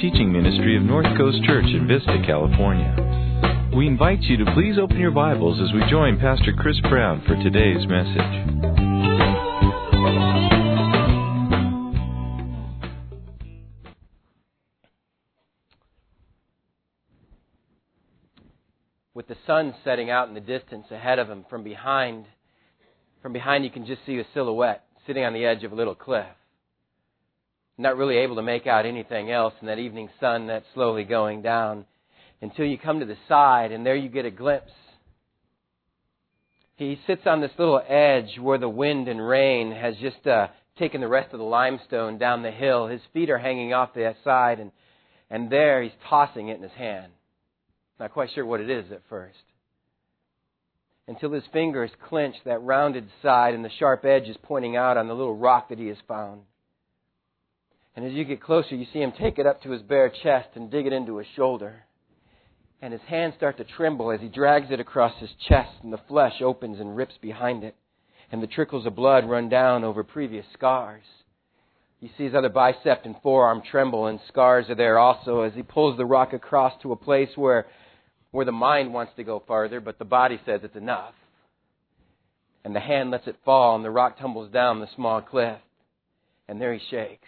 teaching ministry of North Coast Church in Vista, California. We invite you to please open your Bibles as we join Pastor Chris Brown for today's message. With the sun setting out in the distance ahead of him, from behind you can just see a silhouette sitting on the edge of a little cliff. Not really able to make out anything else in that evening sun that's slowly going down until you come to the side, and there you get a glimpse. He sits on this little edge where the wind and rain has just taken the rest of the limestone down the hill. His feet are hanging off that side, and there he's tossing it in his hand. Not quite sure what it is at first. Until his fingers clench that rounded side and the sharp edge is pointing out on the little rock that he has found. And as you get closer, you see him take it up to his bare chest and dig it into his shoulder. And his hands start to tremble as he drags it across his chest, and the flesh opens and rips behind it. And the trickles of blood run down over previous scars. You see his other bicep and forearm tremble, and scars are there also as he pulls the rock across to a place where the mind wants to go farther, but the body says it's enough. And the hand lets it fall, and the rock tumbles down the small cliff. And there he shakes.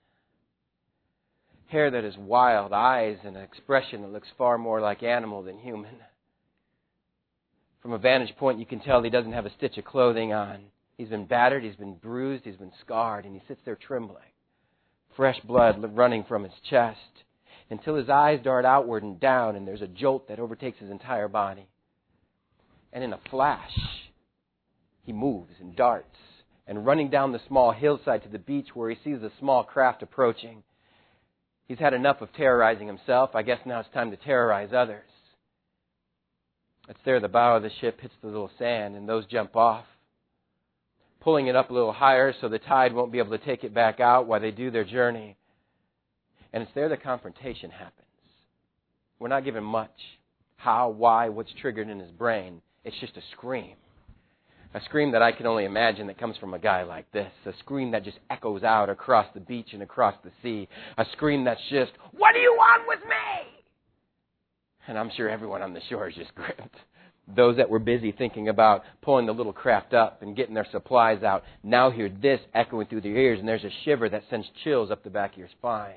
Hair that is wild, eyes and an expression that looks far more like animal than human. From a vantage point, you can tell he doesn't have a stitch of clothing on. He's been battered, he's been bruised, he's been scarred, and he sits there trembling. Fresh blood running from his chest until his eyes dart outward and down, and there's a jolt that overtakes his entire body. And in a flash, he moves and darts, and running down the small hillside to the beach where he sees a small craft approaching. He's had enough of terrorizing himself. I guess now it's time to terrorize others. It's there the bow of the ship hits the little sand, and those jump off, pulling it up a little higher so the tide won't be able to take it back out while they do their journey. And it's there the confrontation happens. We're not given much. How, why, what's triggered in his brain. It's just a scream. A scream that I can only imagine that comes from a guy like this. A scream that just echoes out across the beach and across the sea. A scream that's just, "What do you want with me?" And I'm sure everyone on the shore is just gripped. Those that were busy thinking about pulling the little craft up and getting their supplies out now hear this echoing through their ears, and there's a shiver that sends chills up the back of your spine.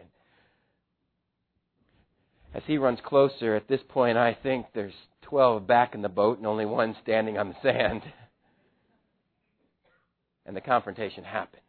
As he runs closer, at this point I think there's 12 back in the boat and only one standing on the sand. And the confrontation happens.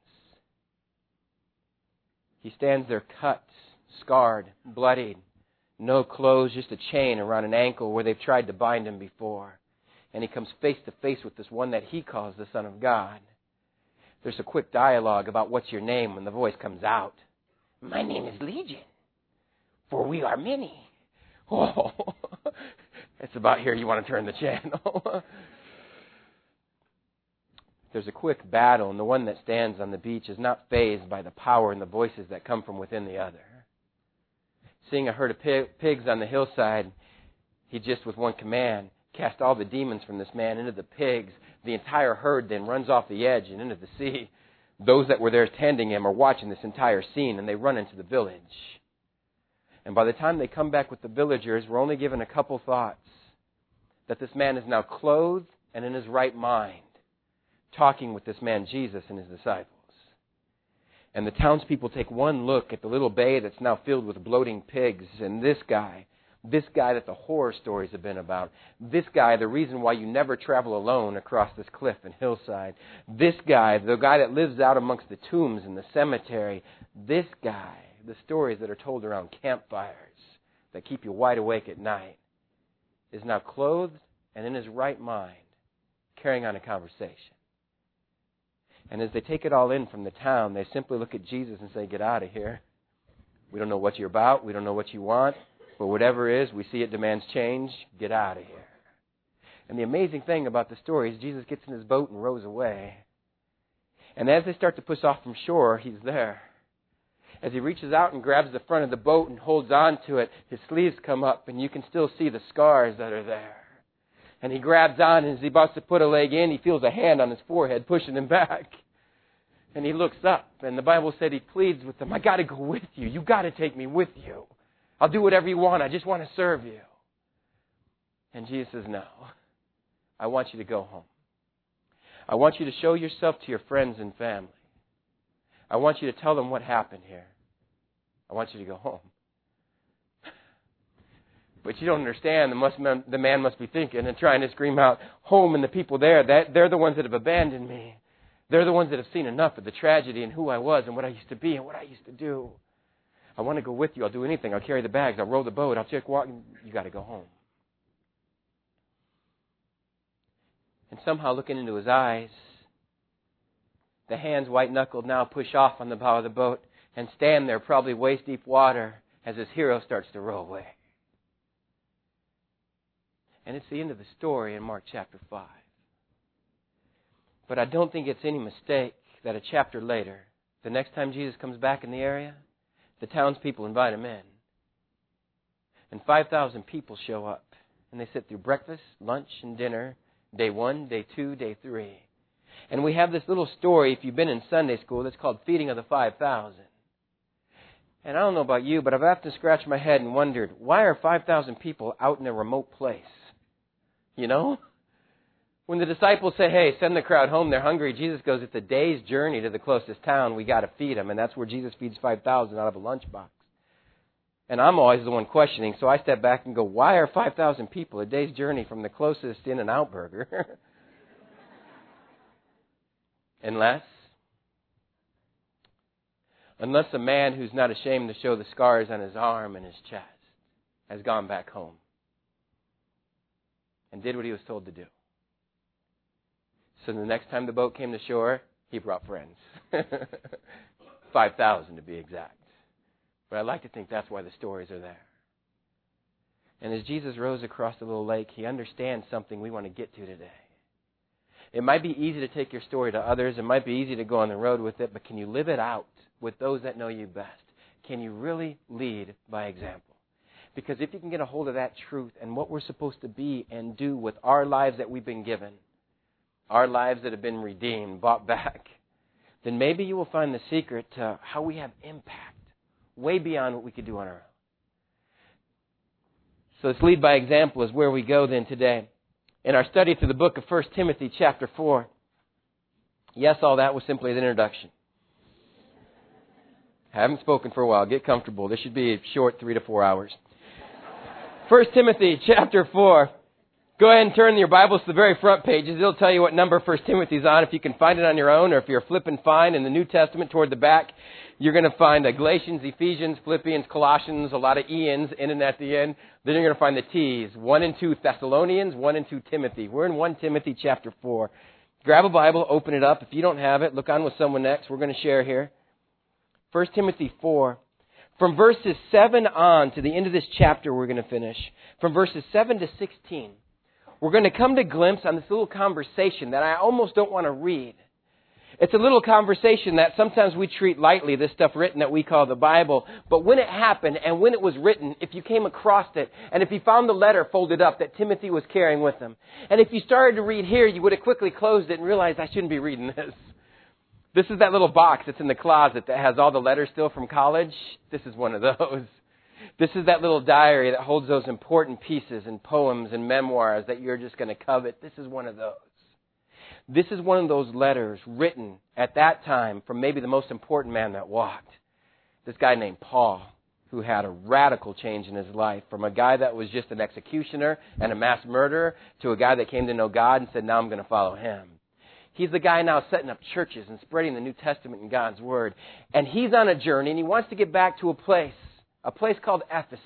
He stands there cut, scarred, bloodied, no clothes, just a chain around an ankle where they've tried to bind him before. And he comes face to face with this one that he calls the Son of God. There's a quick dialogue about what's your name when the voice comes out. "My name is Legion, for we are many." Oh, it's about here you want to turn the channel. There's a quick battle, and the one that stands on the beach is not fazed by the power and the voices that come from within the other. Seeing a herd of pigs on the hillside, he just with one command cast all the demons from this man into the pigs. The entire herd then runs off the edge and into the sea. Those that were there tending him are watching this entire scene, and they run into the village. And by the time they come back with the villagers, we're only given a couple thoughts. That this man is now clothed and in his right mind, talking with this man Jesus and his disciples. And the townspeople take one look at the little bay that's now filled with bloating pigs, and this guy that the horror stories have been about, this guy, the reason why you never travel alone across this cliff and hillside, this guy, the guy that lives out amongst the tombs in the cemetery, this guy, the stories that are told around campfires that keep you wide awake at night, is now clothed and in his right mind, carrying on a conversation. And as they take it all in from the town, they simply look at Jesus and say, "Get out of here. We don't know what you're about. We don't know what you want. But whatever it is, we see it demands change. Get out of here." And the amazing thing about the story is Jesus gets in his boat and rows away. And as they start to push off from shore, he's there. As he reaches out and grabs the front of the boat and holds on to it, his sleeves come up and you can still see the scars that are there. And he grabs on, and as he about to put a leg in, he feels a hand on his forehead pushing him back. And he looks up, and the Bible said he pleads with them, "I got to go with you. You got to take me with you." I'll do whatever you want. I just want to serve you. And Jesus says, no. I want you to go home. I want you to show yourself to your friends and family. I want you to tell them what happened here. I want you to go home. But you don't understand. The man must be thinking and trying to scream out, home, and the people there, they're the ones that have abandoned me. They're the ones that have seen enough of the tragedy and who I was and what I used to be and what I used to do. I want to go with you. I'll do anything. I'll carry the bags. I'll row the boat. I'll check walk. You got to go home. And somehow, looking into his eyes, the hands white-knuckled now push off on the bow of the boat and stand there, probably waist-deep water, as his hero starts to row away. And it's the end of the story in Mark chapter 5. But I don't think it's any mistake that a chapter later, the next time Jesus comes back in the area, the townspeople invite him in. And 5,000 people show up. And they sit through breakfast, lunch, and dinner, day 1, day 2, day 3. And we have this little story, if you've been in Sunday school, that's called Feeding of the 5,000. And I don't know about you, but I've often scratched my head and wondered, why are 5,000 people out in a remote place? You know? When the disciples say, hey, send the crowd home, they're hungry, Jesus goes, it's a day's journey to the closest town. We got to feed them. And that's where Jesus feeds 5,000 out of a lunchbox. And I'm always the one questioning, so I step back and go, why are 5,000 people a day's journey from the closest In-N-Out burger? Unless a man who's not ashamed to show the scars on his arm and his chest has gone back home and did what he was told to do. So the next time the boat came to shore, he brought friends. 5,000 to be exact. But I like to think that's why the stories are there. And as Jesus rows across the little lake, he understands something we want to get to today. It might be easy to take your story to others. It might be easy to go on the road with it. But can you live it out with those that know you best? Can you really lead by example? Because if you can get a hold of that truth and what we're supposed to be and do with our lives that we've been given, our lives that have been redeemed, bought back, then maybe you will find the secret to how we have impact way beyond what we could do on our own. So this lead by example is where we go then today. In our study through the book of 1 Timothy chapter 4. Yes, all that was simply an introduction. I haven't spoken for a while. Get comfortable. This should be a short 3 to 4 hours. 1 Timothy chapter 4. Go ahead and turn your Bibles to the very front pages. It'll tell you what number 1 Timothy's on. If you can find it on your own, or if you're flipping fine in the New Testament toward the back, you're going to find Galatians, Ephesians, Philippians, Colossians, a lot of Ians in and at the end. Then you're going to find the T's, 1 and 2 Thessalonians, 1 and 2 Timothy. We're in 1 Timothy chapter 4. Grab a Bible, open it up. If you don't have it, look on with someone next. We're going to share here. 1 Timothy 4. From verses 7 on to the end of this chapter we're going to finish. From verses 7 to 16. We're going to come to glimpse on this little conversation that I almost don't want to read. It's a little conversation that sometimes we treat lightly, this stuff written that we call the Bible. But when it happened and when it was written, if you came across it, and if you found the letter folded up that Timothy was carrying with him, and if you started to read here, you would have quickly closed it and realized I shouldn't be reading this. This is that little box that's in the closet that has all the letters still from college. This is one of those. This is that little diary that holds those important pieces and poems and memoirs that you're just going to covet. This is one of those. This is one of those letters written at that time from maybe the most important man that walked. This guy named Paul, who had a radical change in his life from a guy that was just an executioner and a mass murderer to a guy that came to know God and said, now I'm going to follow him. He's the guy now setting up churches and spreading the New Testament and God's Word. And he's on a journey and he wants to get back to a place called Ephesus.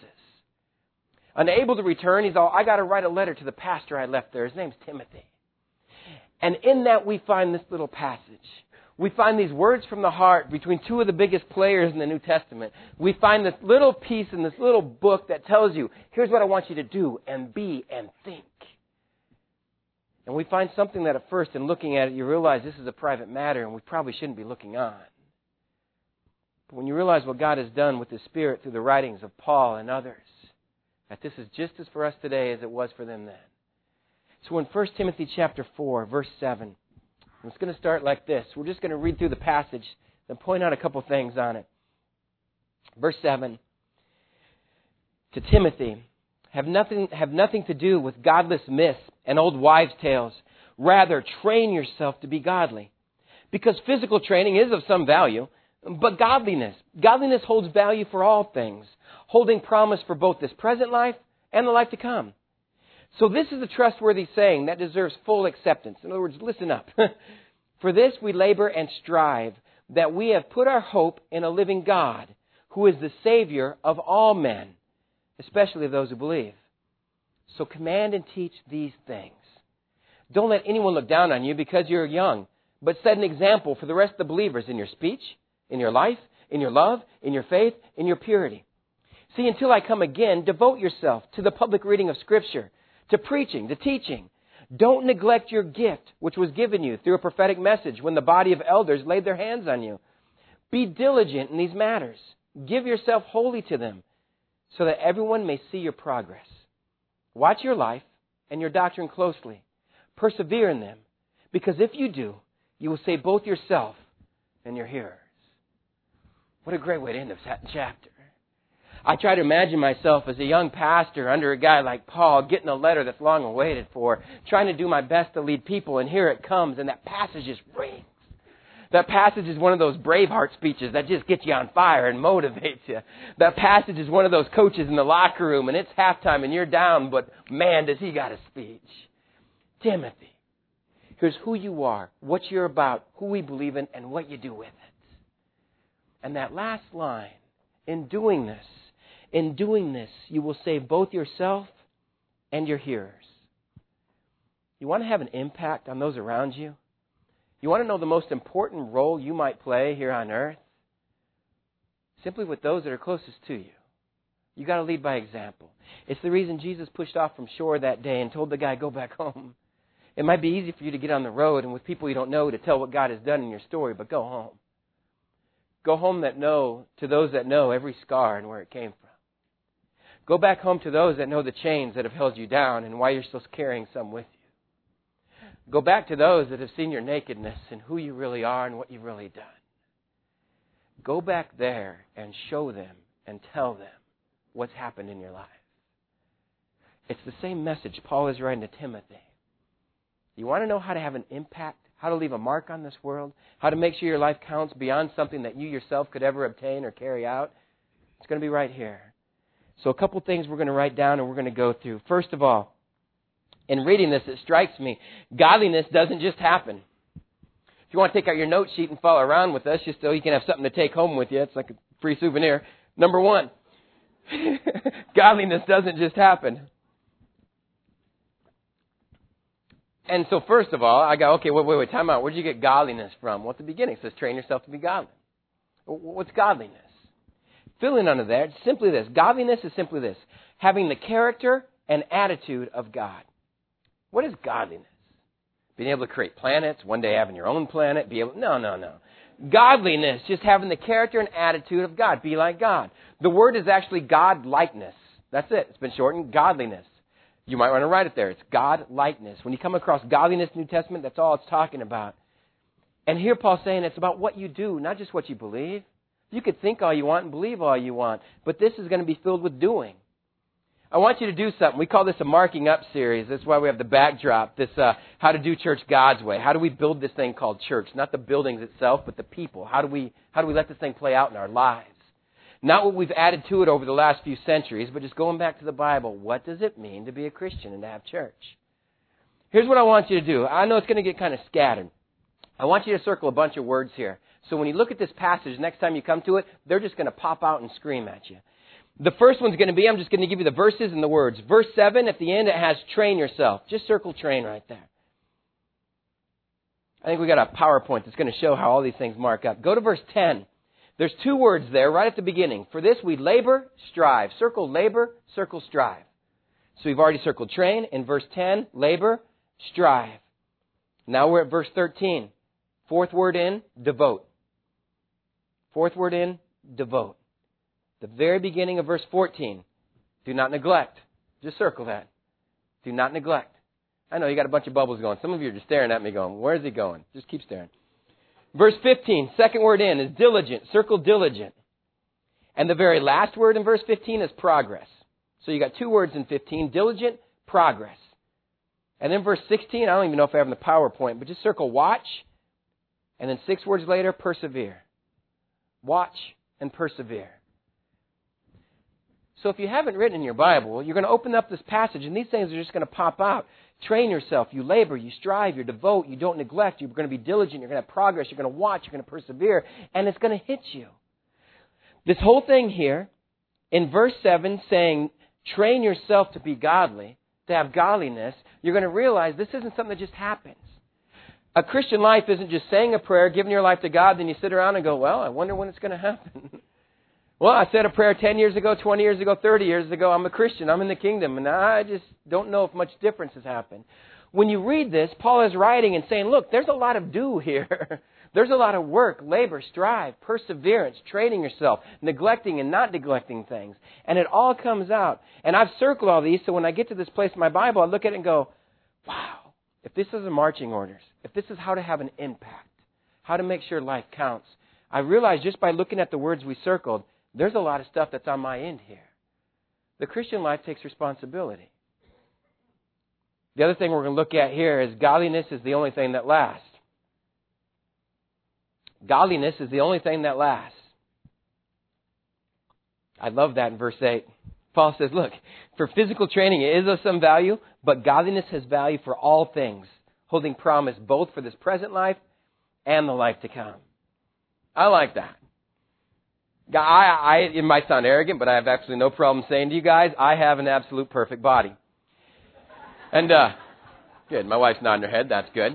Unable to return, he's all, I got to write a letter to the pastor I left there. His name's Timothy. And in that we find this little passage. We find these words from the heart between two of the biggest players in the New Testament. We find this little piece in this little book that tells you, here's what I want you to do and be and think. And we find something that at first in looking at it, you realize this is a private matter and we probably shouldn't be looking on. But when you realize what God has done with His Spirit through the writings of Paul and others, that this is just as for us today as it was for them then. So in 1 Timothy chapter 4, verse 7, it's going to start like this. We're just going to read through the passage and point out a couple things on it. Verse 7, to Timothy, have nothing to do with godless myths and old wives' tales. Rather, train yourself to be godly. Because physical training is of some value, but godliness holds value for all things, holding promise for both this present life and the life to come. So this is a trustworthy saying that deserves full acceptance. In other words, listen up. For this we labor and strive, that we have put our hope in a living God, who is the Savior of all men, especially of those who believe. So command and teach these things. Don't let anyone look down on you because you're young, but set an example for the rest of the believers in your speech, in your life, in your love, in your faith, in your purity. See, until I come again, devote yourself to the public reading of Scripture, to preaching, to teaching. Don't neglect your gift, which was given you through a prophetic message when the body of elders laid their hands on you. Be diligent in these matters. Give yourself wholly to them, so that everyone may see your progress. Watch your life and your doctrine closely. Persevere in them, because if you do, you will save both yourself and your hearers. What a great way to end that chapter. I try to imagine myself as a young pastor under a guy like Paul, getting a letter that's long awaited for, trying to do my best to lead people, and here it comes, and that passage just rings. That passage is one of those Braveheart speeches that just gets you on fire and motivates you. That passage is one of those coaches in the locker room, and it's halftime and you're down, but man, does he got a speech. Timothy, here's who you are, what you're about, who we believe in, and what you do with it. And that last line, in doing this, you will save both yourself and your hearers. You want to have an impact on those around you? You want to know the most important role you might play here on earth? Simply with those that are closest to you. You got to lead by example. It's the reason Jesus pushed off from shore that day and told the guy, go back home. It might be easy for you to get on the road and with people you don't know to tell what God has done in your story, but go home. Go home to those that know every scar and where it came from. Go back home to those that know the chains that have held you down and why you're still carrying some with you. Go back to those that have seen your nakedness and who you really are and what you've really done. Go back there and show them and tell them what's happened in your life. It's the same message Paul is writing to Timothy. You want to know how to have an impact, how to leave a mark on this world, how to make sure your life counts beyond something that you yourself could ever obtain or carry out? It's going to be right here. So a couple things we're going to write down and we're going to go through. First of all, in reading this, it strikes me, godliness doesn't just happen. If you want to take out your note sheet and follow around with us, just so you can have something to take home with you, it's like a free souvenir. Number one, godliness doesn't just happen. And so first of all, I go, okay, wait, time out. Where did you get godliness from? Well, at the beginning, it says train yourself to be godly. What's godliness? Fill in under there. It's simply this. Godliness is simply this. Having the character and attitude of God. What is godliness? Being able to create planets, one day having your own planet, No. Godliness, just having the character and attitude of God. Be like God. The word is actually God-likeness. That's it. It's been shortened, godliness. You might want to write it there. It's God-likeness. When you come across godliness in the New Testament, that's all it's talking about. And here Paul's saying it's about what you do, not just what you believe. You could think all you want and believe all you want, but this is going to be filled with doing. I want you to do something. We call this a marking up series. That's why we have the backdrop, this how to do church God's way. How do we build this thing called church? Not the buildings itself, but the people. How do we let this thing play out in our lives? Not what we've added to it over the last few centuries, but just going back to the Bible. What does it mean to be a Christian and to have church? Here's what I want you to do. I know it's going to get kind of scattered. I want you to circle a bunch of words here. So when you look at this passage, next time you come to it, they're just going to pop out and scream at you. The first one's going to be, I'm just going to give you the verses and the words. Verse 7, at the end, it has train yourself. Just circle train right there. I think we got a PowerPoint that's going to show how all these things mark up. Go to verse 10. There's two words there right at the beginning. For this we labor, strive. Circle labor, circle strive. So we've already circled train. In verse 10, labor, strive. Now we're at verse 13. Fourth word in, devote. Fourth word in, devote. The very beginning of verse 14. Do not neglect. Just circle that. Do not neglect. I know you got a bunch of bubbles going. Some of you are just staring at me going, where's he going? Just keep staring. Verse 15, second word in is diligent. Circle diligent. And the very last word in verse 15 is progress. So you got 2 words in 15, diligent, progress. And then verse 16, I don't even know if I have in the PowerPoint, but just circle watch, and then 6 words later, persevere. Watch and persevere. So if you haven't written in your Bible, you're going to open up this passage, and these things are just going to pop out. Train yourself. You labor. You strive. You devote. You don't neglect. You're going to be diligent. You're going to have progress. You're going to watch. You're going to persevere. And it's going to hit you. This whole thing here, in verse 7, saying, train yourself to be godly, to have godliness, you're going to realize this isn't something that just happens. A Christian life isn't just saying a prayer, giving your life to God, then you sit around and go, well, I wonder when it's going to happen. Well, I said a prayer 10 years ago, 20 years ago, 30 years ago. I'm a Christian. I'm in the kingdom. And I just don't know if much difference has happened. When you read this, Paul is writing and saying, look, there's a lot of do here. There's a lot of work, labor, strive, perseverance, training yourself, neglecting and not neglecting things. And it all comes out. And I've circled all these, so when I get to this place in my Bible, I look at it and go, wow, if this is a marching orders, if this is how to have an impact, how to make sure life counts, I realize just by looking at the words we circled, there's a lot of stuff that's on my end here. The Christian life takes responsibility. The other thing we're going to look at here is godliness is the only thing that lasts. Godliness is the only thing that lasts. I love that in verse 8. Paul says, look, for physical training it is of some value, but godliness has value for all things, holding promise both for this present life and the life to come. I like that. It might sound arrogant, but I have absolutely no problem saying to you guys, I have an absolute perfect body. And, good, my wife's nodding her head, that's good.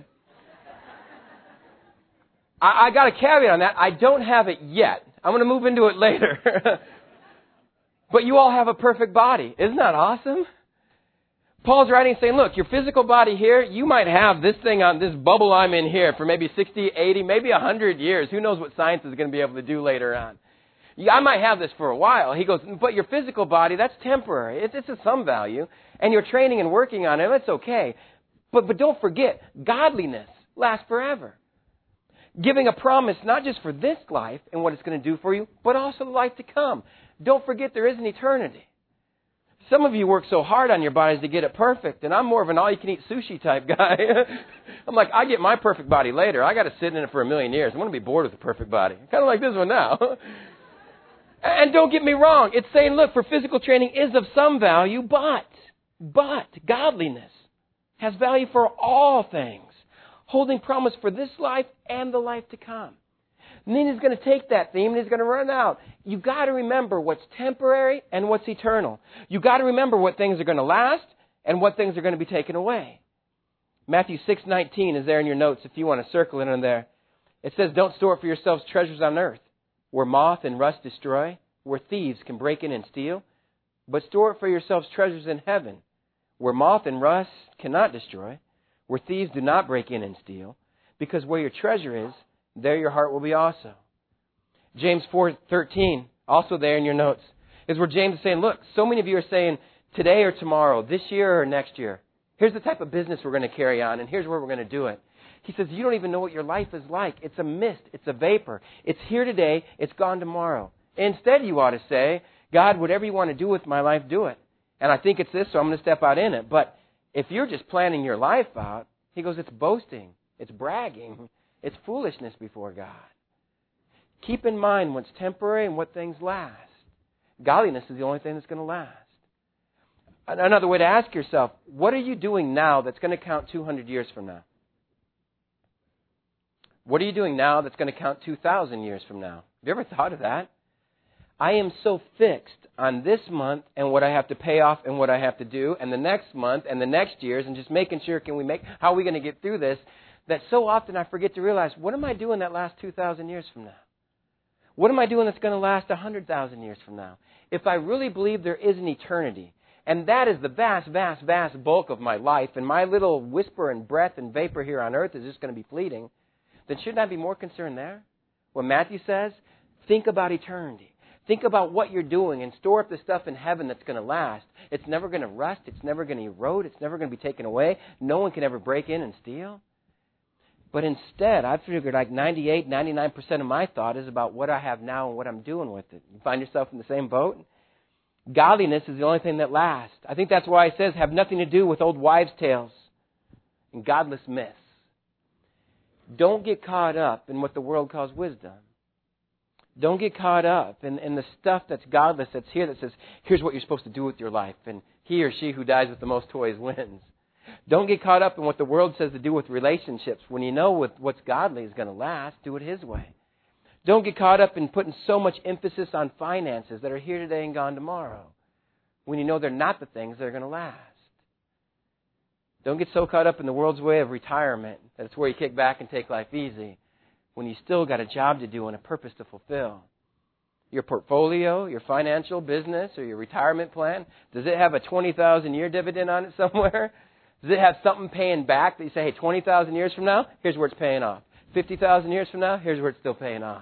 I got a caveat on that. I don't have it yet. I'm going to move into it later. But you all have a perfect body. Isn't that awesome? Paul's writing saying, look, your physical body here, you might have this thing on this bubble I'm in here for maybe 60, 80, maybe 100 years. Who knows what science is going to be able to do later on. Yeah, I might have this for a while. He goes, but your physical body, that's temporary. It's of some value. And you're training and working on it. That's okay. But don't forget, godliness lasts forever. Giving a promise not just for this life and what it's going to do for you, but also the life to come. Don't forget there is an eternity. Some of you work so hard on your bodies to get it perfect, and I'm more of an all-you-can-eat sushi type guy. I'm like, I get my perfect body later. I got to sit in it for 1,000,000 years. I'm going to be bored with the perfect body. Kind of like this one now. And don't get me wrong. It's saying, look, for physical training is of some value, but godliness has value for all things, holding promise for this life and the life to come. And then he's going to take that theme and he's going to run out. You've got to remember what's temporary and what's eternal. You've got to remember what things are going to last and what things are going to be taken away. Matthew 6:19 is there in your notes if you want to circle it in there. It says, don't store up for yourselves treasures on earth, where moth and rust destroy, where thieves can break in and steal. But store up for yourselves treasures in heaven, where moth and rust cannot destroy, where thieves do not break in and steal. Because where your treasure is, there your heart will be also. James 4:13, also there in your notes, is where James is saying, look, so many of you are saying, today or tomorrow, this year or next year, here's the type of business we're going to carry on, and here's where we're going to do it. He says, you don't even know what your life is like. It's a mist. It's a vapor. It's here today. It's gone tomorrow. Instead, you ought to say, God, whatever you want to do with my life, do it. And I think it's this, so I'm going to step out in it. But if you're just planning your life out, he goes, it's boasting. It's bragging. It's foolishness before God. Keep in mind what's temporary and what things last. Godliness is the only thing that's going to last. Another way to ask yourself, what are you doing now that's going to count 200 years from now? What are you doing now that's going to count 2,000 years from now? Have you ever thought of that? I am so fixed on this month and what I have to pay off and what I have to do, and the next month and the next years, and just making sure how are we going to get through this, that so often I forget to realize, what am I doing that last 2,000 years from now? What am I doing that's going to last 100,000 years from now? If I really believe there is an eternity, and that is the vast, vast, vast bulk of my life, and my little whisper and breath and vapor here on earth is just going to be fleeting, then shouldn't I be more concerned there? When Matthew says, think about eternity. Think about what you're doing and store up the stuff in heaven that's going to last. It's never going to rust. It's never going to erode. It's never going to be taken away. No one can ever break in and steal. But instead, I figured like 98, 99% of my thought is about what I have now and what I'm doing with it. You find yourself in the same boat? Godliness is the only thing that lasts. I think that's why it says, have nothing to do with old wives' tales and godless myths. Don't get caught up in what the world calls wisdom. Don't get caught up in the stuff that's godless, that's here, that says, here's what you're supposed to do with your life, and he or she who dies with the most toys wins. Don't get caught up in what the world says to do with relationships. When you know what's godly is going to last, do it His way. Don't get caught up in putting so much emphasis on finances that are here today and gone tomorrow, when you know they're not the things that are going to last. Don't get so caught up in the world's way of retirement that it's where you kick back and take life easy, when you still got a job to do and a purpose to fulfill. Your portfolio, your financial business, or your retirement plan, does it have a 20,000-year dividend on it somewhere? Does it have something paying back that you say, hey, 20,000 years from now, here's where it's paying off. 50,000 years from now, here's where it's still paying off.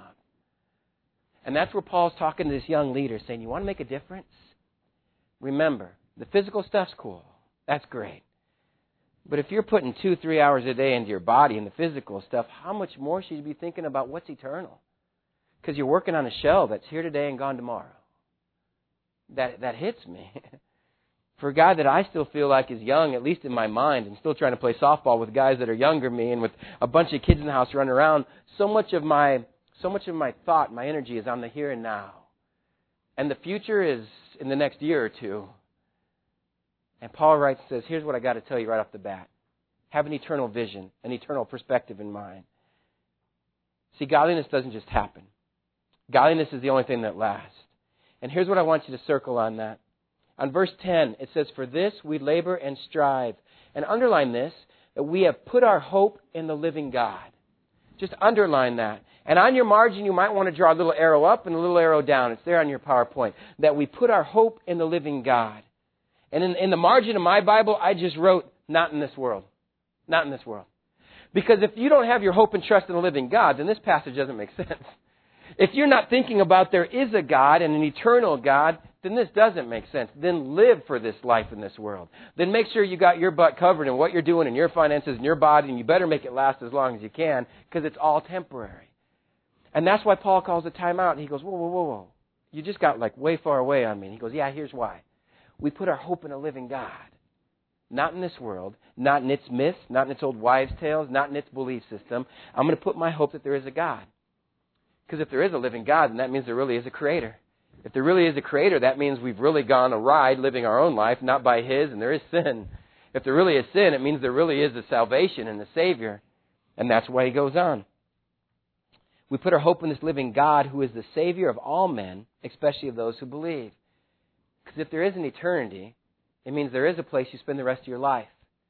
And that's where Paul's talking to this young leader, saying, you want to make a difference? Remember, the physical stuff's cool. That's great. But if you're putting 2-3 hours a day into your body and the physical stuff, how much more should you be thinking about what's eternal? Because you're working on a shell that's here today and gone tomorrow. That hits me. For a guy that I still feel like is young, at least in my mind, and still trying to play softball with guys that are younger than me and with a bunch of kids in the house running around, so much of my thought, my energy is on the here and now. And the future is in the next year or two. And Paul writes and says, here's what I got to tell you right off the bat. Have an eternal vision, an eternal perspective in mind. See, godliness doesn't just happen. Godliness is the only thing that lasts. And here's what I want you to circle on that. On verse 10, it says, for this we labor and strive. And underline this, that we have put our hope in the living God. Just underline that. And on your margin, you might want to draw a little arrow up and a little arrow down. It's there on your PowerPoint. That we put our hope in the living God. And in the margin of my Bible, I just wrote, not in this world. Not in this world. Because if you don't have your hope and trust in the living God, then this passage doesn't make sense. If you're not thinking about there is a God and an eternal God, then this doesn't make sense. Then live for this life in this world. Then make sure you got your butt covered in what you're doing in your finances and your body, and you better make it last as long as you can, because it's all temporary. And that's why Paul calls a time out, and he goes, whoa, whoa, whoa, whoa. You just got like way far away on me. And he goes, yeah, here's why. We put our hope in a living God. Not in this world, not in its myths, not in its old wives' tales, not in its belief system. I'm going to put my hope that there is a God. Because if there is a living God, then that means there really is a creator. If there really is a creator, that means we've really gone a ride living our own life, not by His, and there is sin. If there really is sin, it means there really is a salvation and a Savior. And that's why he goes on. We put our hope in this living God who is the Savior of all men, especially of those who believe. Because if there is an eternity, it means there is a place you spend the rest of your life.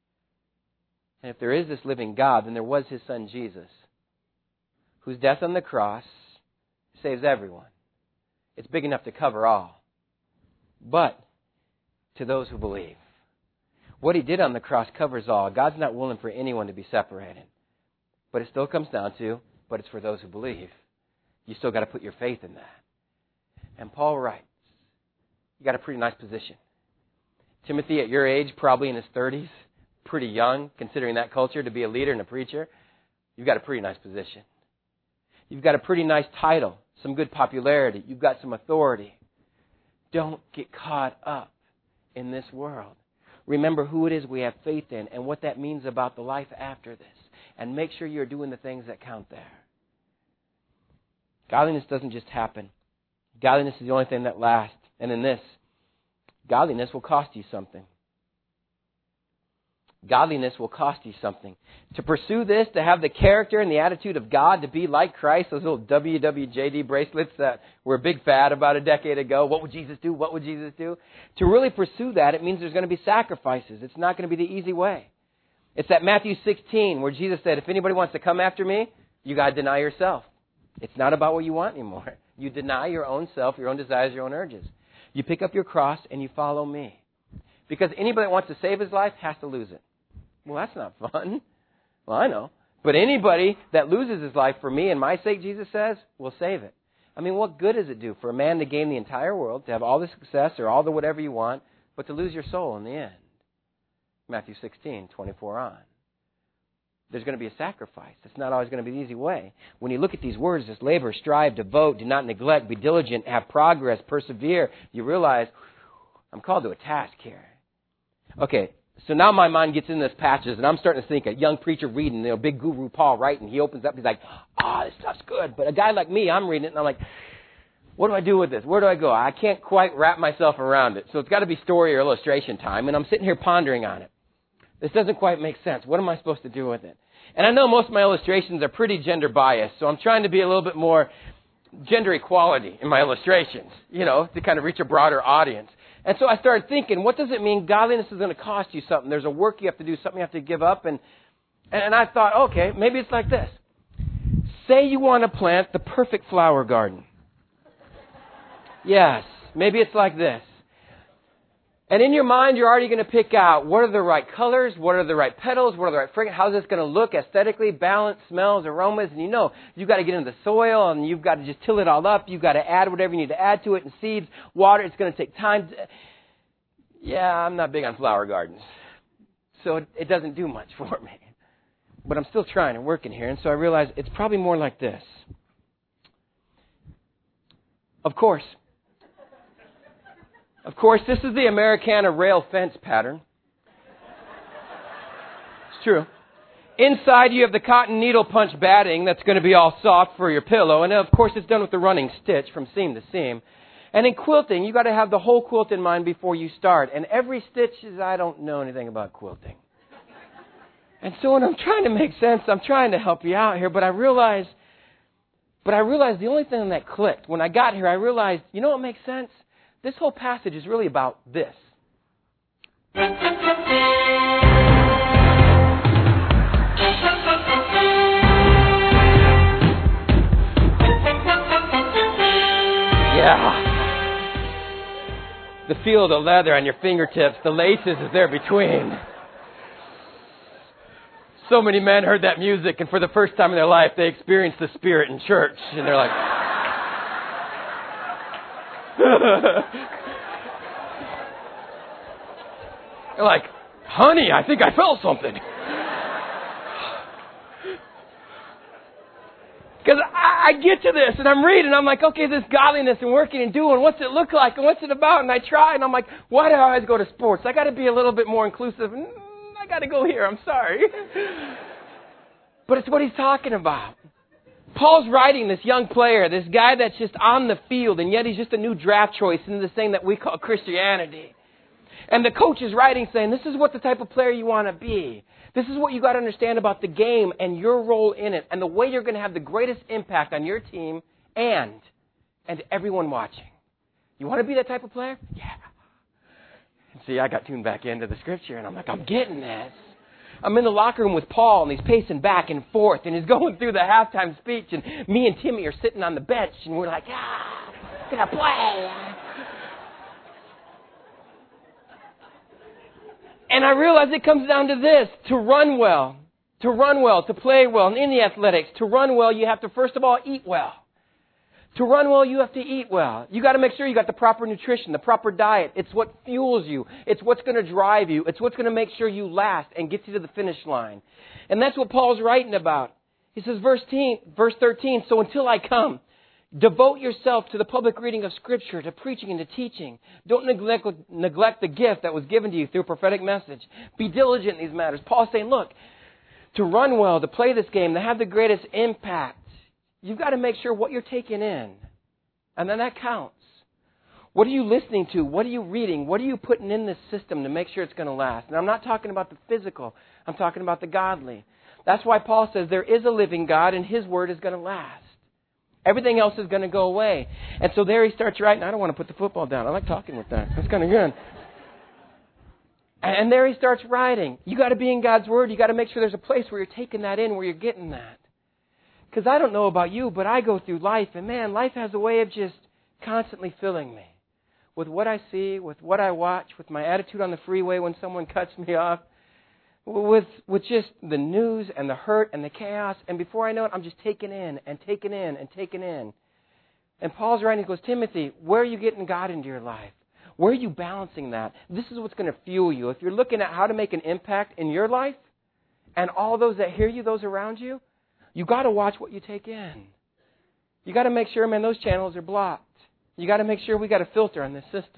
And if there is this living God, then there was His Son Jesus, whose death on the cross saves everyone. It's big enough to cover all. But to those who believe. What He did on the cross covers all. God's not willing for anyone to be separated. But it still comes down to, but it's for those who believe. You still got to put your faith in that. And Paul writes, you got a pretty nice position. Timothy, at your age, probably in his 30s, pretty young, considering that culture, to be a leader and a preacher, you've got a pretty nice position. You've got a pretty nice title, some good popularity. You've got some authority. Don't get caught up in this world. Remember who it is we have faith in and what that means about the life after this. And make sure you're doing the things that count there. Godliness doesn't just happen. Godliness is the only thing that lasts. And in this, godliness will cost you something. Godliness will cost you something. To pursue this, to have the character and the attitude of God, to be like Christ, those little WWJD bracelets that were a big fad about a decade ago. What would Jesus do? What would Jesus do? To really pursue that, it means there's going to be sacrifices. It's not going to be the easy way. It's that Matthew 16 where Jesus said, if anybody wants to come after me, you got to deny yourself. It's not about what you want anymore. You deny your own self, your own desires, your own urges. You pick up your cross and you follow me. Because anybody that wants to save his life has to lose it. Well, that's not fun. Well, I know. But anybody that loses his life for me and my sake, Jesus says, will save it. I mean, what good does it do for a man to gain the entire world, to have all the success or all the whatever you want, but to lose your soul in the end? Matthew 16, 24 on. There's going to be a sacrifice. It's not always going to be the easy way. When you look at these words, this labor, strive, devote, do not neglect, be diligent, have progress, persevere, you realize, I'm called to a task here. Okay, so now my mind gets in this patches, and I'm starting to think a young preacher reading, big guru Paul writing, he opens up, he's like, this stuff's good. But a guy like me, I'm reading it, and I'm like, what do I do with this? Where do I go? I can't quite wrap myself around it. So it's got to be story or illustration time, and I'm sitting here pondering on it. This doesn't quite make sense. What am I supposed to do with it? And I know most of my illustrations are pretty gender biased, so I'm trying to be a little bit more gender equality in my illustrations, to kind of reach a broader audience. And so I started thinking, what does it mean godliness is going to cost you something? There's a work you have to do, something you have to give up. And I thought, okay, maybe it's like this. Say you want to plant the perfect flower garden. Yes, maybe it's like this. And in your mind, you're already going to pick out what are the right colors, what are the right petals, what are the right fragrance, how's this going to look aesthetically, balance, smells, aromas, and you've got to get into the soil, and you've got to just till it all up, you've got to add whatever you need to add to it, and seeds, water, it's going to take time. Yeah, I'm not big on flower gardens, so it doesn't do much for me. But I'm still trying and working here, and so I realized it's probably more like this. Of course, this is the Americana rail fence pattern. It's true. Inside, you have the cotton needle punch batting that's going to be all soft for your pillow. And, of course, it's done with the running stitch from seam to seam. And in quilting, you've got to have the whole quilt in mind before you start. And every stitch is, I don't know anything about quilting. And so when I'm trying to make sense, I'm trying to help you out here, but I realized the only thing that clicked, when I got here, I realized, what makes sense? This whole passage is really about this. Yeah. The feel of the leather on your fingertips, the laces is there between. So many men heard that music, and for the first time in their life, they experienced the Spirit in church. And they're like... They're like, honey, I think I felt something. Because I get to this, and I'm reading, I'm like, okay, this godliness and working and doing, what's it look like, and what's it about? And I try, and I'm like, why do I always go to sports? I got to be a little bit more inclusive. I got to go here, I'm sorry. But it's what he's talking about. Paul's writing this young player, this guy that's just on the field, and yet he's just a new draft choice in this thing that we call Christianity. And the coach is writing saying, this is what the type of player you want to be. This is what you got to understand about the game and your role in it and the way you're going to have the greatest impact on your team and everyone watching. You want to be that type of player? Yeah. And see, I got tuned back into the scripture, and I'm like, I'm getting this. I'm in the locker room with Paul, and he's pacing back and forth, and he's going through the halftime speech, and me and Timmy are sitting on the bench, and we're like, gonna play. And I realize it comes down to this, to run well, to play well, and in the athletics, to run well, you have to first of all eat well. To run well, you have to eat well. You got to make sure you got the proper nutrition, the proper diet. It's what fuels you. It's what's going to drive you. It's what's going to make sure you last and get you to the finish line. And that's what Paul's writing about. He says, verse 13, so until I come, devote yourself to the public reading of Scripture, to preaching and to teaching. Don't neglect the gift that was given to you through a prophetic message. Be diligent in these matters. Paul's saying, look, to run well, to play this game, to have the greatest impact, you've got to make sure what you're taking in. And then that counts. What are you listening to? What are you reading? What are you putting in this system to make sure it's going to last? And I'm not talking about the physical. I'm talking about the godly. That's why Paul says there is a living God and His Word is going to last. Everything else is going to go away. And so there he starts writing. I don't want to put the football down. I like talking with that. That's kind of good. And there he starts writing. You got to be in God's Word. You got to make sure there's a place where you're taking that in, where you're getting that. Because I don't know about you, but I go through life, and man, life has a way of just constantly filling me with what I see, with what I watch, with my attitude on the freeway when someone cuts me off, with just the news and the hurt and the chaos. And before I know it, I'm just taking in and taking in and taking in. And Paul's writing, he goes, Timothy, where are you getting God into your life? Where are you balancing that? This is what's going to fuel you. If you're looking at how to make an impact in your life and all those that hear you, those around you, you got to watch what you take in. You got to make sure, man, those channels are blocked. You got to make sure we got a filter on this system.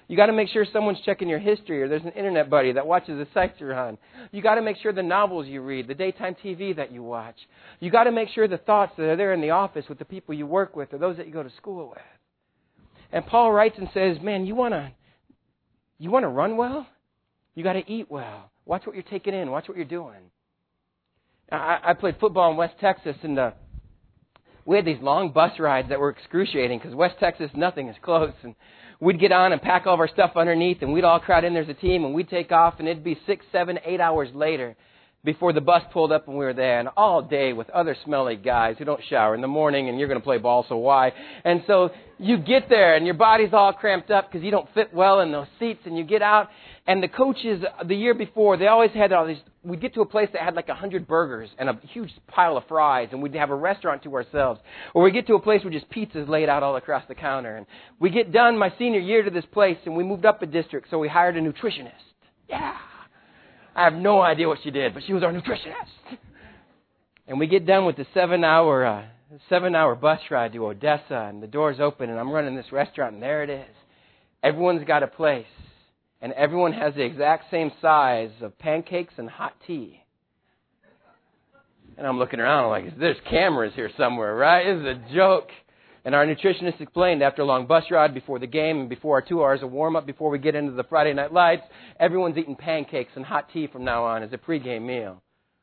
You got to make sure someone's checking your history, or there's an internet buddy that watches the sites you're on. You got to make sure the novels you read, the daytime TV that you watch. You got to make sure the thoughts that are there in the office with the people you work with or those that you go to school with. And Paul writes and says, man, you want to run well? You got to eat well. Watch what you're taking in. Watch what you're doing. I played football in West Texas, and we had these long bus rides that were excruciating because West Texas, nothing is close. And we'd get on and pack all of our stuff underneath, and we'd all crowd in there as a team, and we'd take off, and it'd be 6, 7, 8 hours later before the bus pulled up and we were there, and all day with other smelly guys who don't shower in the morning, and you're going to play ball, so why? And so you get there, and your body's all cramped up because you don't fit well in those seats, and you get out, and the coaches the year before, they always had all these, we'd get to a place that had like 100 burgers and a huge pile of fries, and we'd have a restaurant to ourselves. Or we'd get to a place where just pizza's laid out all across the counter. And we get done my senior year to this place, and we moved up a district, so we hired a nutritionist. Yeah. I have no idea what she did, but she was our nutritionist. And we get done with the 7-hour bus ride to Odessa, and the doors open, and I'm running this restaurant, and there it is. Everyone's got a place, and everyone has the exact same size of pancakes and hot tea. And I'm looking around like, there's cameras here somewhere, right? This is a joke. And our nutritionist explained after a long bus ride, before the game, and before our 2 hours of warm-up, before we get into the Friday night lights, everyone's eating pancakes and hot tea from now on as a pregame meal.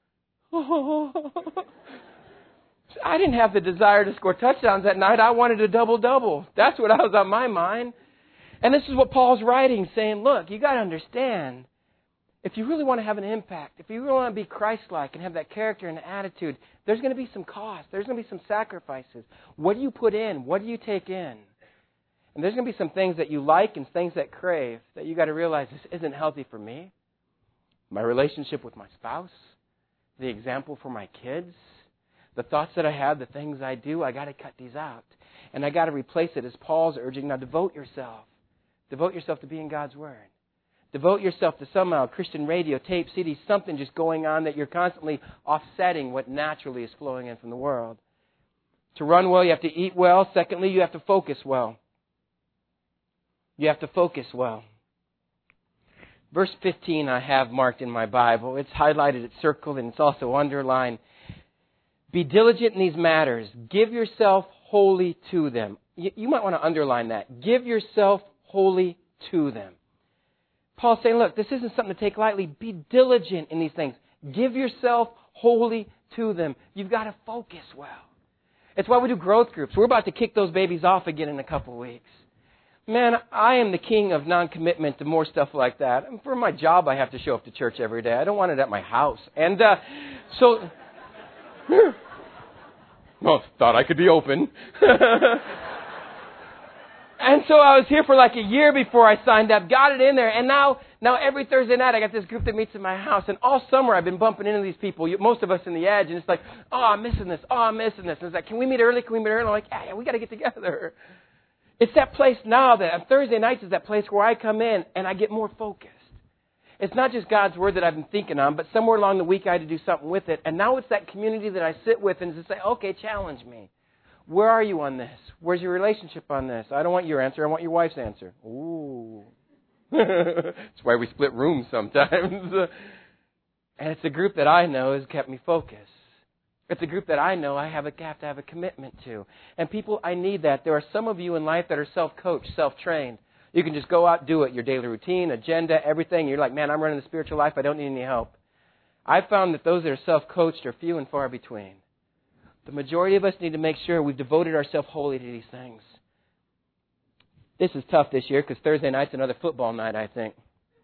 I didn't have the desire to score touchdowns that night. I wanted a double-double. That's what was on my mind. And this is what Paul's writing, saying, look, you got to understand, if you really want to have an impact, if you really want to be Christ-like and have that character and attitude, there's going to be some cost. There's going to be some sacrifices. What do you put in? What do you take in? And there's going to be some things that you like and things that crave that you got to realize this isn't healthy for me. My relationship with my spouse, the example for my kids, the thoughts that I have, the things I do, I got to cut these out. And I got to replace it, as Paul's urging. Now devote yourself. Devote yourself to being God's Word. Devote yourself to somehow Christian radio, tape, CD, something just going on that you're constantly offsetting what naturally is flowing in from the world. To run well, you have to eat well. Secondly, you have to focus well. You have to focus well. Verse 15 I have marked in my Bible. It's highlighted, it's circled, and it's also underlined. Be diligent in these matters. Give yourself wholly to them. You might want to underline that. Give yourself wholly to them. Paul's saying, look, this isn't something to take lightly. Be diligent in these things. Give yourself wholly to them. You've got to focus well. It's why we do growth groups. We're about to kick those babies off again in a couple of weeks. Man, I am the king of non-commitment to more stuff like that. And for my job, I have to show up to church every day. I don't want it at my house. And so, well, thought I could be open. And so I was here for like a year before I signed up, got it in there, and now every Thursday night I got this group that meets in my house, and all summer I've been bumping into these people, most of us in the edge, and it's like, oh, I'm missing this, And it's like, can we meet early? And I'm like, yeah, we got to get together. It's that place now that on Thursday nights is that place where I come in and I get more focused. It's not just God's Word that I've been thinking on, but somewhere along the week I had to do something with it, and now it's that community that I sit with and just say, okay, challenge me. Where are you on this? Where's your relationship on this? I don't want your answer. I want your wife's answer. Ooh. That's why we split rooms sometimes. And it's a group that I know has kept me focused. It's a group that I know I have to have a commitment to. And people, I need that. There are some of you in life that are self-coached, self-trained. You can just go out, do it. Your daily routine, agenda, everything. You're like, man, I'm running the spiritual life. I don't need any help. I've found that those that are self-coached are few and far between. The majority of us need to make sure we've devoted ourselves wholly to these things. This is tough this year because Thursday night's another football night, I think.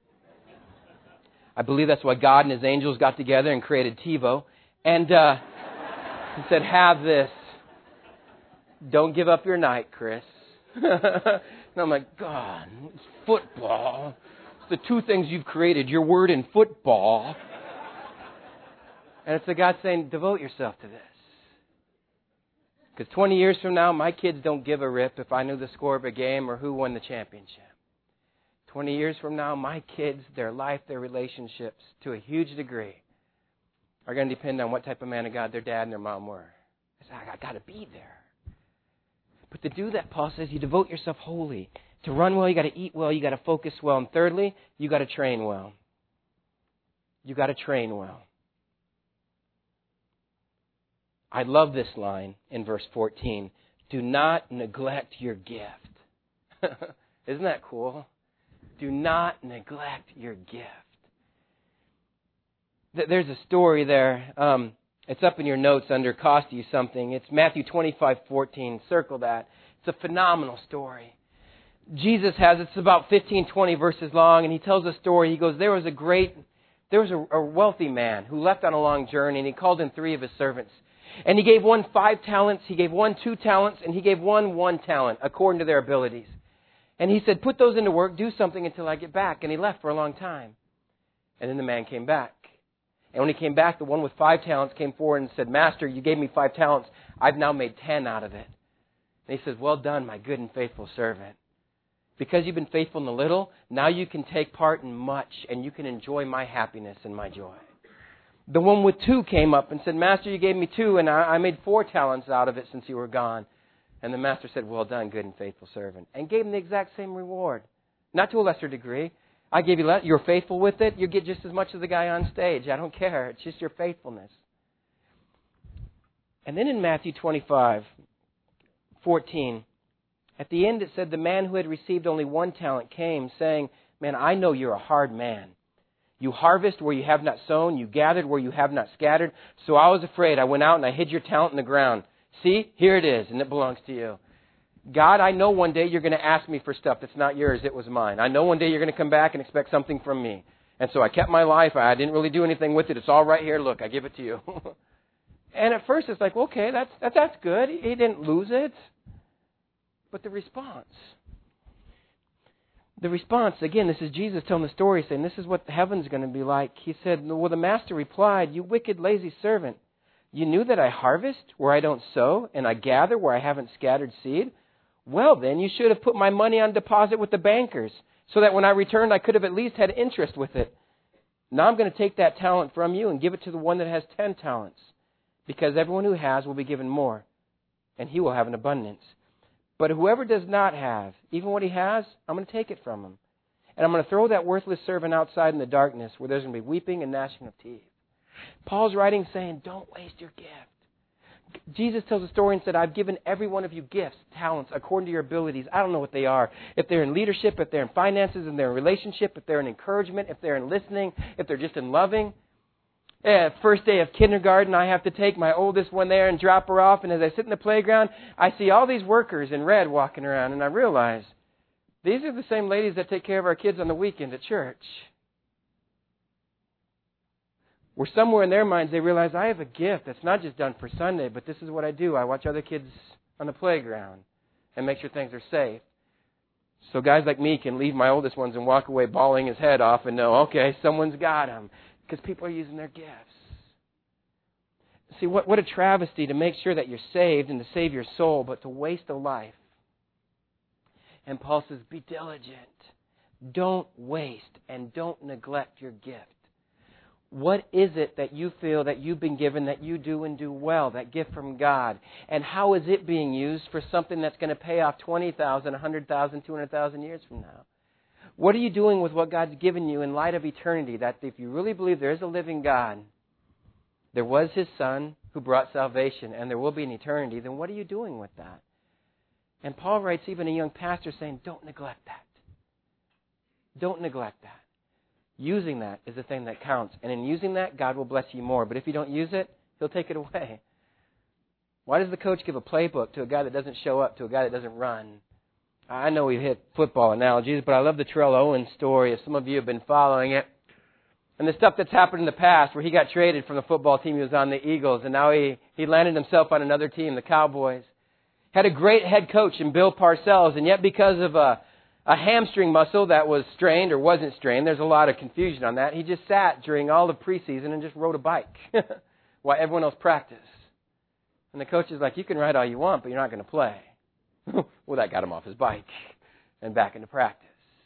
I believe that's why God and His angels got together and created TiVo. And He said, have this. Don't give up your night, Chris. And I'm like, God, it's football. It's the two things you've created, your word and football. And it's the God saying, devote yourself to this. Because 20 years from now, my kids don't give a rip if I knew the score of a game or who won the championship. 20 years from now, my kids, their life, their relationships, to a huge degree, are going to depend on what type of man of God their dad and their mom were. I said, I got to be there. But to do that, Paul says, you devote yourself wholly. To run well, you got to eat well, you got to focus well. And thirdly, you got to train well. You got to train well. I love this line in verse 14. Do not neglect your gift. Isn't that cool? Do not neglect your gift. There's a story there. It's up in your notes under Cost You Something. It's Matthew 25:14. Circle that. It's a phenomenal story. Jesus has, it's about 15, 20 verses long, and he tells a story. He goes, there was a wealthy man who left on a long journey, and he called in 3 of his servants. And he gave one 5 talents, he gave one 2 talents, and he gave one 1 talent, according to their abilities. And he said, put those into work, do something until I get back. And he left for a long time. And then the man came back. And when he came back, the one with 5 talents came forward and said, Master, you gave me 5 talents. I've now made 10 out of it. And he says, well done, my good and faithful servant. Because you've been faithful in the little, now you can take part in much, and you can enjoy my happiness and my joy. The one with 2 came up and said, Master, you gave me 2, and I made 4 talents out of it since you were gone. And the master said, well done, good and faithful servant. And gave him the exact same reward. Not to a lesser degree. I gave you you're faithful with it, you get just as much as the guy on stage. I don't care. It's just your faithfulness. And then in Matthew 25:14, at the end it said, the man who had received only 1 talent came, saying, man, I know you're a hard man. You harvest where you have not sown, you gathered where you have not scattered. So I was afraid. I went out and I hid your talent in the ground. See, here it is, and it belongs to you. God, I know one day you're going to ask me for stuff that's not yours, it was mine. I know one day you're going to come back and expect something from me. And so I kept my life. I didn't really do anything with it. It's all right here. Look, I give it to you. And at first it's like, okay, that's good. He didn't lose it. But the response, again, this is Jesus telling the story, saying this is what heaven's going to be like. He said, well, the master replied, you wicked, lazy servant. You knew that I harvest where I don't sow, and I gather where I haven't scattered seed? Well, then, you should have put my money on deposit with the bankers, so that when I returned, I could have at least had interest with it. Now I'm going to take that talent from you and give it to the one that has 10 talents, because everyone who has will be given more, and he will have an abundance. But whoever does not have, even what he has, I'm going to take it from him. And I'm going to throw that worthless servant outside in the darkness, where there's going to be weeping and gnashing of teeth. Paul's writing saying, don't waste your gift. Jesus tells a story and said, I've given every one of you gifts, talents, according to your abilities. I don't know what they are. If they're in leadership, if they're in finances, if they're in relationship, if they're in encouragement, if they're in listening, if they're just in loving. First day of kindergarten, I have to take my oldest one there and drop her off. And as I sit in the playground, I see all these workers in red walking around. And I realize these are the same ladies that take care of our kids on the weekend at church. Where somewhere in their minds they realize I have a gift that's not just done for Sunday, but this is what I do. I watch other kids on the playground and make sure things are safe. So guys like me can leave my oldest ones and walk away bawling his head off and know, okay, someone's got him. Because people are using their gifts. See, what a travesty to make sure that you're saved and to save your soul, but to waste a life. And Paul says, be diligent. Don't waste and don't neglect your gift. What is it that you feel that you've been given that you do and do well, that gift from God? And how is it being used for something that's going to pay off 20,000, 100,000, 200,000 years from now? What are you doing with what God's given you in light of eternity? That if you really believe there is a living God, there was His Son who brought salvation, and there will be an eternity, then what are you doing with that? And Paul writes even a young pastor saying, don't neglect that. Don't neglect that. Using that is the thing that counts. And in using that, God will bless you more. But if you don't use it, He'll take it away. Why does the coach give a playbook to a guy that doesn't show up, to a guy that doesn't run? I know we hit football analogies, but I love the Terrell Owens story, if some of you have been following it. And the stuff that's happened in the past, where he got traded from the football team, he was on the Eagles, and now he landed himself on another team, the Cowboys. Had a great head coach in Bill Parcells, and yet because of a hamstring muscle that was strained or wasn't strained, there's a lot of confusion on that, he just sat during all of preseason and just rode a bike while everyone else practiced. And the coach is like, you can ride all you want, but you're not going to play. Well, that got him off his bike and back into practice.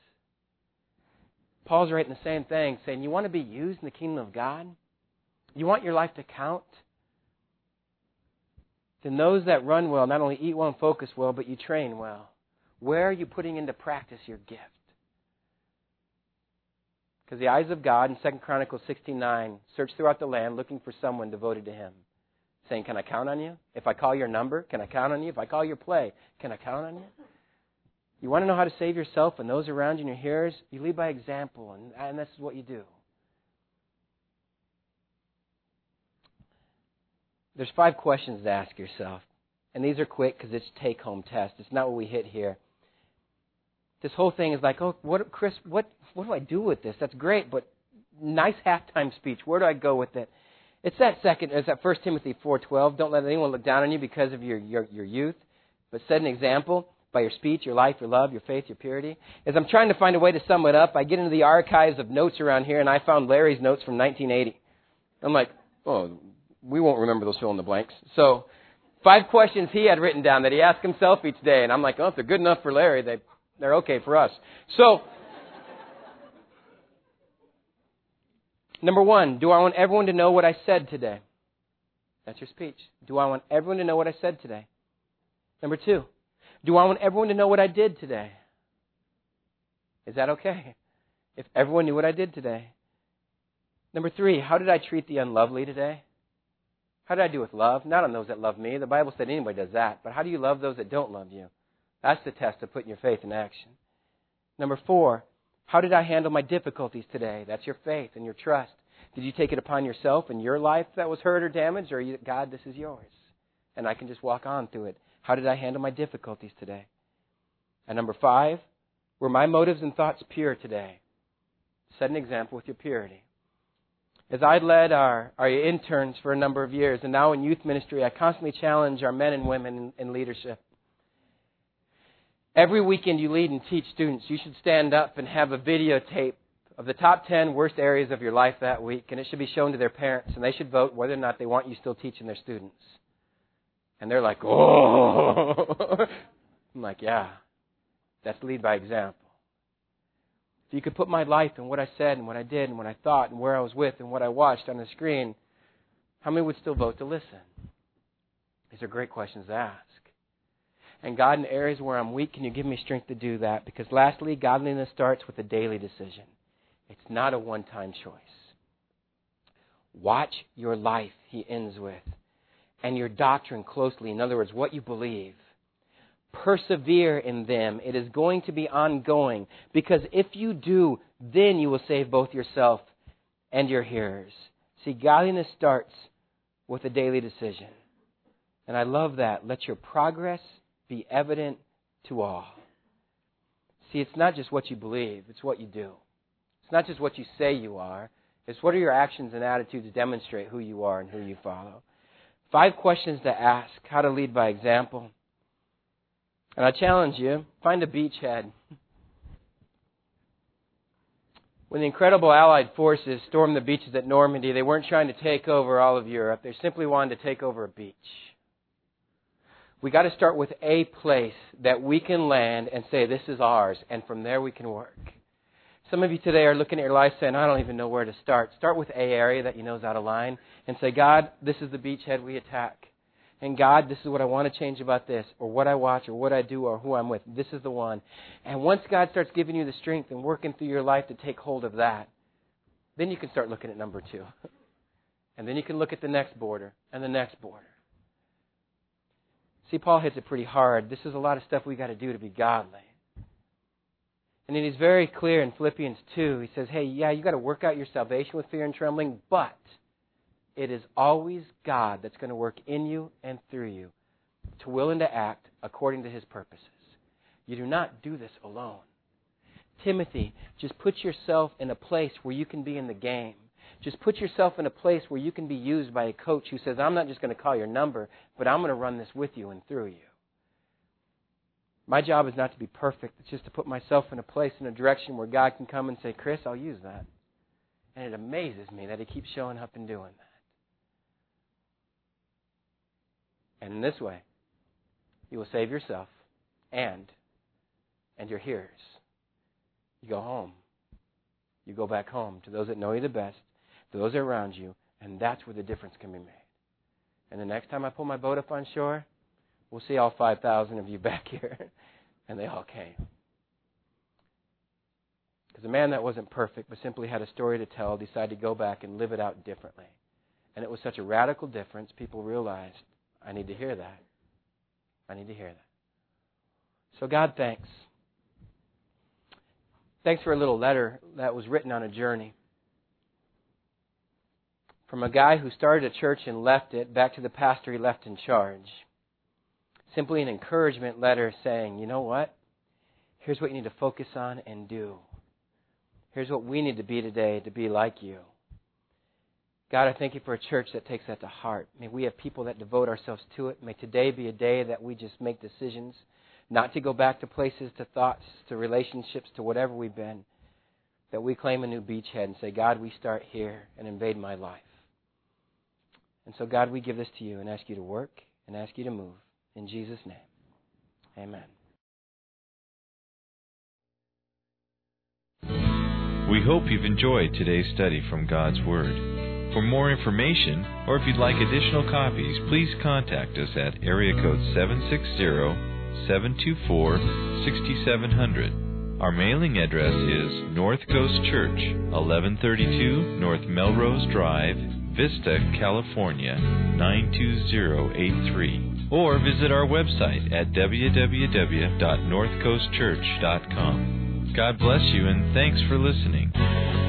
Paul's writing the same thing, saying, you want to be used in the kingdom of God? You want your life to count? Then those that run well not only eat well and focus well, but you train well. Where are you putting into practice your gift? Because the eyes of God in 2 Chronicles 16:9 search throughout the land looking for someone devoted to Him. Saying, can I count on you? If I call your number, can I count on you? If I call your play, can I count on you? You want to know how to save yourself and those around you and your hearers? You lead by example, and this is what you do. There's 5 questions to ask yourself. And these are quick because it's take-home test. It's not what we hit here. This whole thing is like, oh, Chris, what do I do with this? That's great, but nice halftime speech. Where do I go with it? It's that 1 Timothy 4:12. Don't let anyone look down on you because of your youth, but set an example by your speech, your life, your love, your faith, your purity. As I'm trying to find a way to sum it up, I get into the archives of notes around here, and I found Larry's notes from 1980. I'm like, oh, we won't remember those fill in the blanks. So 5 questions he had written down that he asked himself each day. And I'm like, oh, if they're good enough for Larry, they're okay for us. So, number 1, do I want everyone to know what I said today? That's your speech. Do I want everyone to know what I said today? Number 2, do I want everyone to know what I did today? Is that okay? If everyone knew what I did today. Number 3, how did I treat the unlovely today? How did I do with love? Not on those that love me. The Bible said anybody does that. But how do you love those that don't love you? That's the test of putting your faith in action. Number 4, how did I handle my difficulties today? That's your faith and your trust. Did you take it upon yourself in your life that was hurt or damaged? Or God, this is yours. And I can just walk on through it. How did I handle my difficulties today? And number 5, were my motives and thoughts pure today? Set an example with your purity. As I led our interns for a number of years, and now in youth ministry, I constantly challenge our men and women in leadership. Every weekend you lead and teach students, you should stand up and have a videotape of the top 10 worst areas of your life that week, and it should be shown to their parents, and they should vote whether or not they want you still teaching their students. And they're like, oh. I'm like, yeah, that's lead by example. If you could put my life and what I said and what I did and what I thought and where I was with and what I watched on the screen, how many would still vote to listen? These are great questions to ask. And God, in areas where I'm weak, can you give me strength to do that? Because lastly, godliness starts with a daily decision. It's not a one-time choice. Watch your life, he ends with, and your doctrine closely. In other words, what you believe. Persevere in them. It is going to be ongoing. Because if you do, then you will save both yourself and your hearers. See, godliness starts with a daily decision. And I love that. Let your progress be evident to all. See, it's not just what you believe. It's what you do. It's not just what you say you are. It's what are your actions and attitudes demonstrate who you are and who you follow. 5 questions to ask. How to lead by example. And I challenge you, find a beachhead. When the incredible Allied forces stormed the beaches at Normandy, they weren't trying to take over all of Europe. They simply wanted to take over a beach. We got to start with a place that we can land and say, this is ours, and from there we can work. Some of you today are looking at your life saying, I don't even know where to start. Start with a area that you know is out of line and say, God, this is the beachhead we attack. And God, this is what I want to change about this, or what I watch, or what I do, or who I'm with. This is the one. And once God starts giving you the strength and working through your life to take hold of that, then you can start looking at number 2. And then you can look at the next border and the next border. See, Paul hits it pretty hard. This is a lot of stuff we got to do to be godly. And then he's very clear in Philippians 2. He says, hey, yeah, you got to work out your salvation with fear and trembling, but it is always God that's going to work in you and through you to will and to act according to his purposes. You do not do this alone. Timothy, just put yourself in a place where you can be in the game. Just put yourself in a place where you can be used by a coach who says, I'm not just going to call your number, but I'm going to run this with you and through you. My job is not to be perfect. It's just to put myself in a place, in a direction where God can come and say, Chris, I'll use that. And it amazes me that he keeps showing up and doing that. And in this way, you will save yourself and your hearers. You go home. You go back home to those that know you the best, to those around you, and that's where the difference can be made. And the next time I pull my boat up on shore, we'll see all 5,000 of you back here. And they all came. Because a man that wasn't perfect but simply had a story to tell decided to go back and live it out differently. And it was such a radical difference, people realized, I need to hear that. I need to hear that. So God, thanks. Thanks for a little letter that was written on a journey. From a guy who started a church and left it, back to the pastor he left in charge. Simply an encouragement letter saying, you know what? Here's what you need to focus on and do. Here's what we need to be today to be like you. God, I thank you for a church that takes that to heart. May we have people that devote ourselves to it. May today be a day that we just make decisions not to go back to places, to thoughts, to relationships, to whatever we've been. That we claim a new beachhead and say, God, we start here and invade my life. And so, God, we give this to you and ask you to work and ask you to move. In Jesus' name, amen. We hope you've enjoyed today's study from God's Word. For more information, or if you'd like additional copies, please contact us at area code 760-724-6700. Our mailing address is North Coast Church, 1132 North Melrose Drive, Vista, California, 92083. Or visit our website at www.northcoastchurch.com. God bless you and thanks for listening.